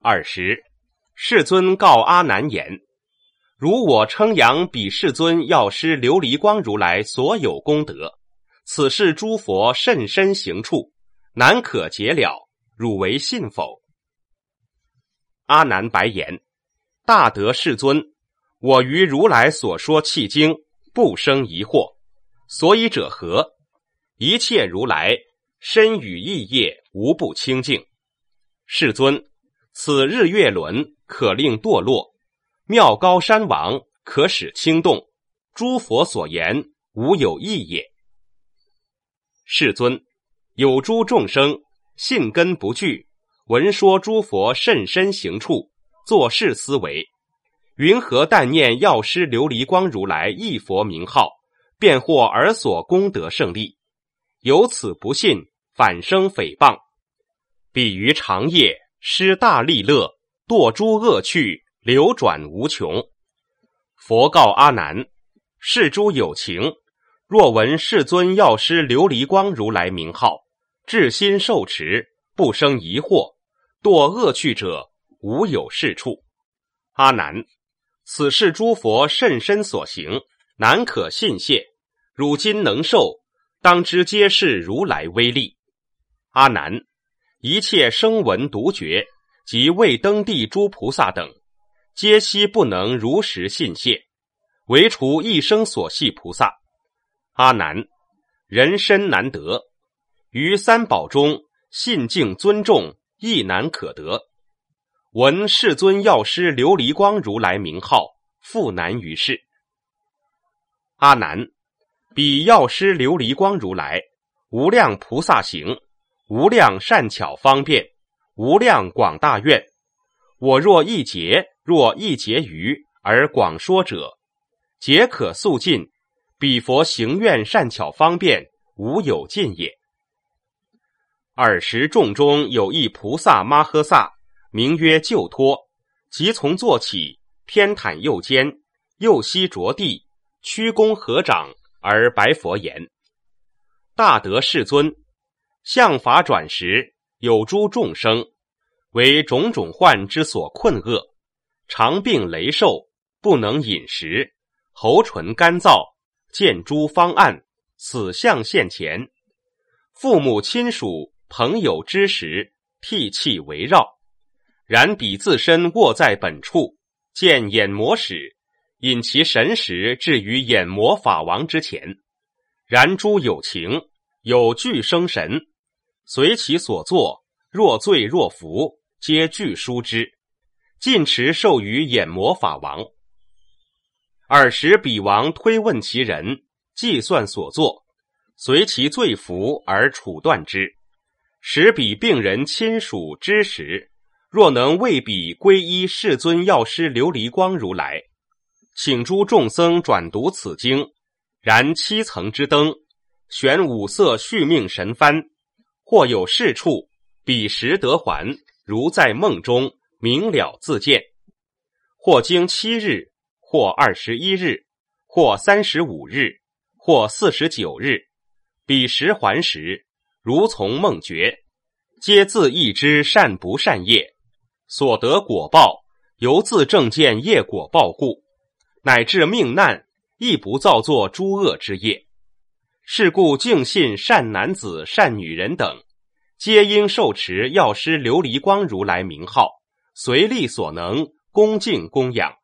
20世尊告阿难言：如我称扬彼世尊药师琉璃光如来所有功德，此是诸佛甚深行处，难可解了，汝为信否？阿难白言：大德世尊，我于如来所说契经，不生疑惑。所以者何？一切如来身语意业无不清净。世尊，此日月轮可令堕落，妙高山王可使轻动，诸佛所言无有异也。世尊，有诸众生信根不具，闻说诸佛甚深行处，作是思维：云何但念药师琉璃光如来一佛名号，便获尔所功德胜利？由此不信，反生诽谤。彼于长夜施大利乐，堕诸恶趣，流转无穷。佛告阿难：是诸有情，若闻世尊药师琉璃光如来名号，至心受持，不生疑惑，堕恶趣者，无有是处。阿难，此是诸佛甚深所行，难可信谢。汝今能受，当知皆是如来威力。阿难，一切声闻独觉及未登地诸菩萨等，皆悉不能如实信谢，唯除一生所系菩萨。阿难，人身难得，于三宝中信敬尊重亦难可得。闻世尊药师琉璃光如来名号，复难于世。阿难，彼药师琉璃光如来无量菩萨行，无量善巧方便，无量广大愿，我若一劫余而广说者，皆可速尽，彼佛行愿善巧方便，无有尽也。20众中有一菩萨摩诃萨，名曰救脱，即从坐起，偏袒右肩，右膝着地，屈躬合掌，而白佛言：大德世尊，相法转时，有诸众生，为种种患之所困厄，常病羸瘦，不能饮食，喉唇干燥，见诸方案，此相现前。父母亲属朋友之时，涕泣围绕，然彼自身卧在本处，见眼魔使，引其神识置于眼魔法王之前。然诸有情有具生神，随其所作，若醉若服，皆具书之，尽持授于眼魔法王。尔时彼王推问其人，计算所作，随其罪服而处断之。使彼病人亲属之时，若能为彼皈依世尊药师琉璃光如来，请诸众僧转读此经，燃7层之灯，悬5色续命神幡，或有是处，彼时得还，如在梦中，明了自见。或经7日，或21日，或35日，或49日，彼时还时，如从梦觉，皆自忆知善不善业，所得果报，由自正见业果报故，乃至命难，亦不造作诸恶之业。是故敬信善男子善女人等，皆应受持药师琉璃光如来名号，随力所能恭敬供养。